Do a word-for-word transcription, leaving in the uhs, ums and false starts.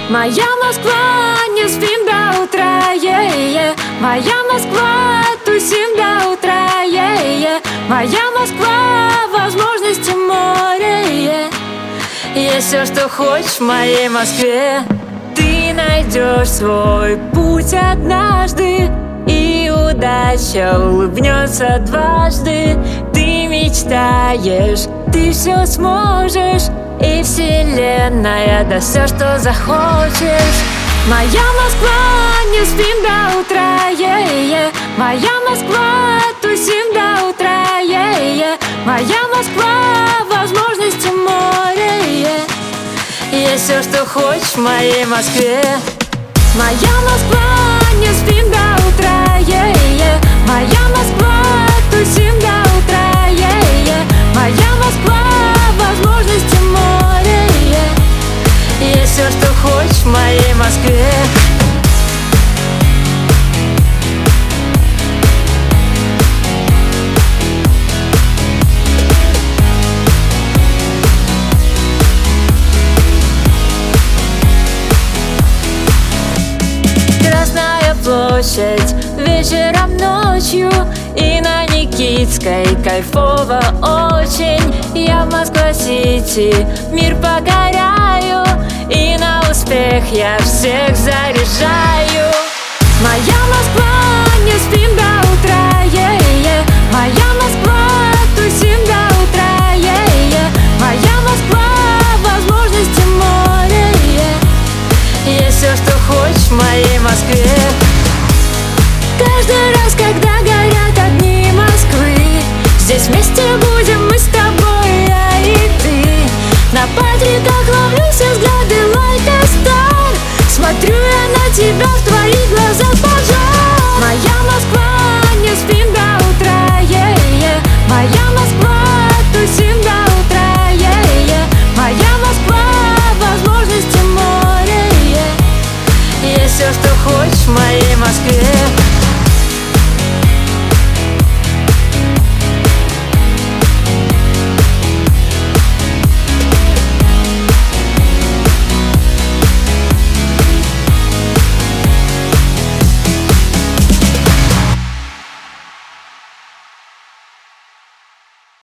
Моя Москва, не спим до утра, е-е. Моя Москва, тусим до утра, е-е. Моя Москва, возможности море, е. Есть все, что хочешь в моей Москве. Ты найдешь свой путь однажды, и удача улыбнется дважды. Ты мечтаешь, ты все сможешь, и вселенная даст все, что захочешь. Моя Москва, не спим до утра, е-е. Моя Москва, тусим до утра, е-е. Моя Москва, возможности море, е. Есть все, что хочешь в моей Москве. Моя Москва, не спим до утра, е-е. Моя Москва, тусим до утра, е-е. Моя Москва, возможности море, е. Есть все, что хочешь в моей Москве. Красная площадь вечером, ночью, и на Никитской кайфово очень. Я в Москва-Сити мир покоряю, и на успех я всех заряжаю. Моя Москва, не спим до утра, е-е. Моя Москва, тусим до утра, е-е. Моя Москва, возможности море, е. Есть все, что хочешь в моей Москве. Каждый раз, когда горят огни Москвы, здесь вместе будем мы с тобой, я и ты. На Патриках ловлю все взгляды.